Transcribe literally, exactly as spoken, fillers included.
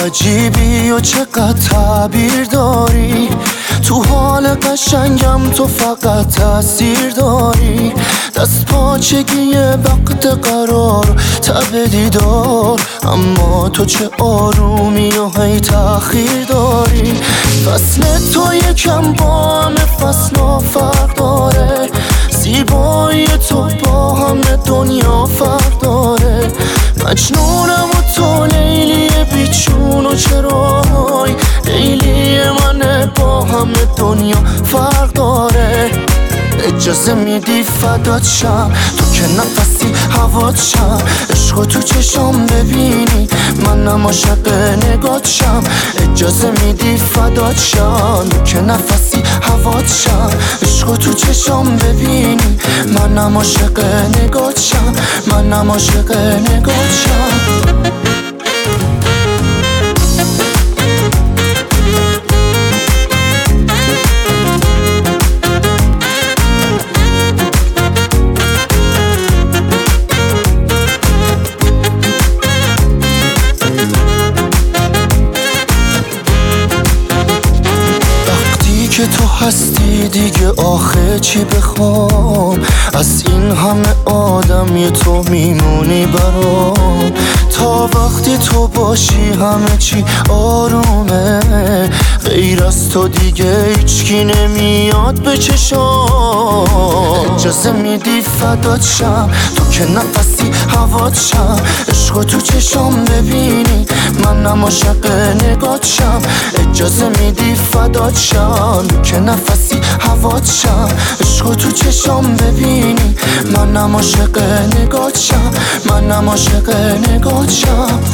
عجیبی و چقدر تعبیر داری، تو حال قشنگم تو فقط تاثیر داری. دست پاچگی وقت قرار تب دیدار، اما تو چه آرومی و هی تأخیر داری. فصل تو یکم با همه فصل فرق داره، زیبایی تو با همه دنیا فرق داره. مجنونم و تو لیلی بیچون و چرای، لیلی منه با همه دنیا فرق داره. اجازه میدی فدات شم، تو که نفسی هوات شم. عشقو تو چشم ببینی منم عاشق نگات شم. اجازه میدی فدات شم، تو که نفسی هوات شم. عشقو تو چشم ببینی منم عاشق نگات شم. منم عاشق نگات شم. که تو هستی دیگه آخه چی بخوام، از این همه آدم یه تو میمونی برام. تا وقتی تو باشی همه چی آرومه، غیر از تو دیگه هیچکی نمیاد به چشام. اجازه میدی فدات شم، تو که نفسی هوات شم. عشقو تو چشم ببینی منم عاشق نگات شم. اجازه میدی فدات شم، تو که نفسی هوات شم. عشقو تو چشم ببینی منم عاشق نگات شم. منم عاشق نگات شم.